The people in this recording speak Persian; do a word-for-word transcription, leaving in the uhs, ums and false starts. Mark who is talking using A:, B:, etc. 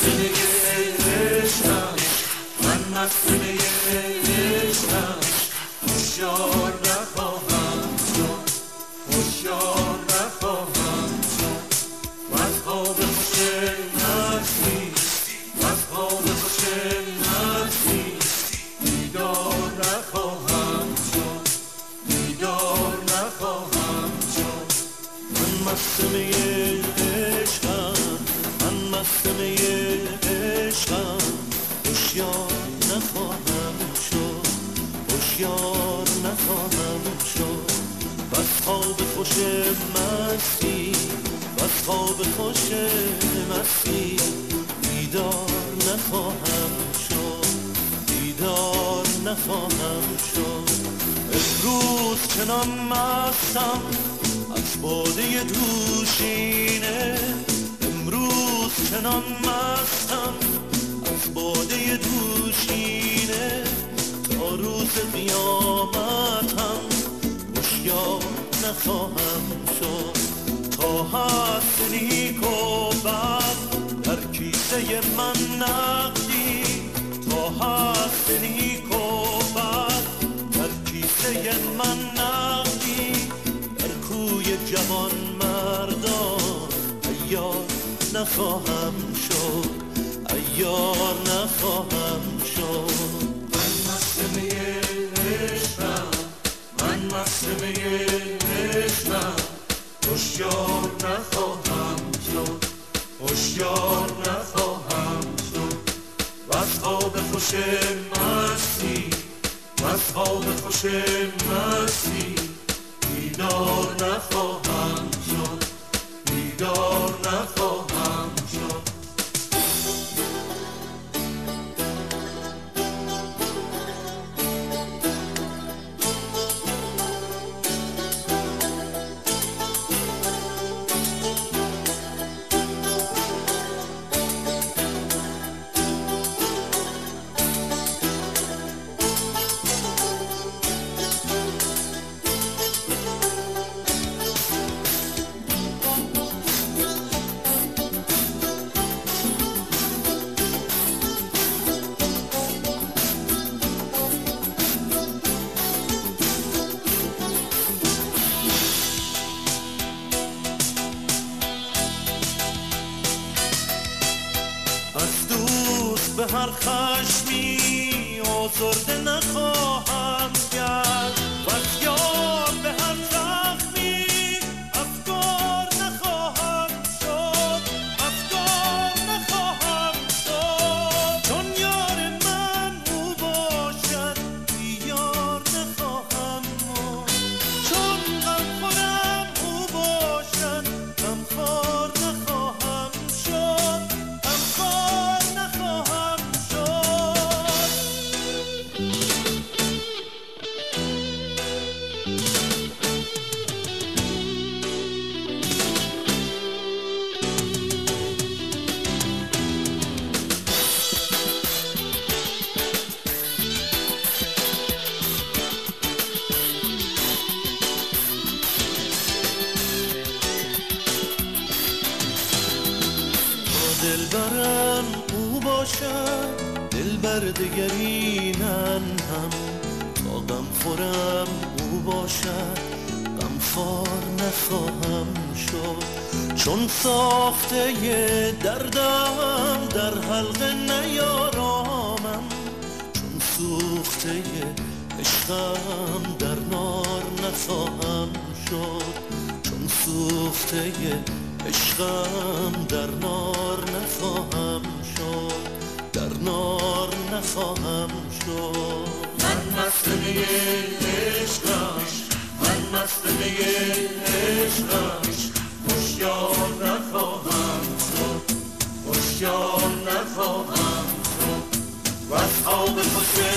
A: مستنه عشقم، من مستنه عشقم، هوشیار نخواهم شد، هوشیار نخواهم شد. و از خواب خوش مستی، و از خواب خوش مستی بیدار نخواهم شد، بیدار نخواهم شد. من مستنه عشقم، من مستنه عشقم، هوشیار نخواهم شد، هوشیار نخواهم شد. بس خواب خوش مستی، بس خواب خوش مستی بیدار نخواهم شد، بیدار نخواهم شد. امروز چنان مستم از باده دوشینه، امروز چنان مستم از باده دوشینه، تا روز قیامتم هوشیار نخواهم شد. تا هست نیک و بد در کیسه من نقدی، تا هست نیک و بد در کیسه من نقدی، در کوی جوان مردان عیار نخواهم شد، عیار نخواهم شد. من مستنه عشقم، من مستنه عشقم، هوشیار نخواهم شد، هوشیار نخواهم شد. و از خواب خوش مستی، و از خواب خوش مستی بیدار نخواهم شد، بیدار نخواهم شد. به هر خشمی آزرده نخواهم کرد، و از یار به هر زخمی افگار نخواهم شد، افگار نخواهم شد. چون یار من او باشد بیار نخواهم ماند، چون غم خورم او باشد غمخوار نخواهم شد، غمخوار نخواهم دلبرم او باشد، دلبر دگری ننهم، تا غم خورم او باشد غمخوار نخواهم شد. چون ساخته ی دردم در حلقه نیارامم، چون سوخته ی عشقم در نار نخواهم شد، چون سوخته ی عشقم در نار نخواهم شد، در نار نخواهم شد. من مستنه عشقم، من مستنه عشقم، هوشیار نخواهم شد، هوشیار نخواهم شد. و از خواب خوش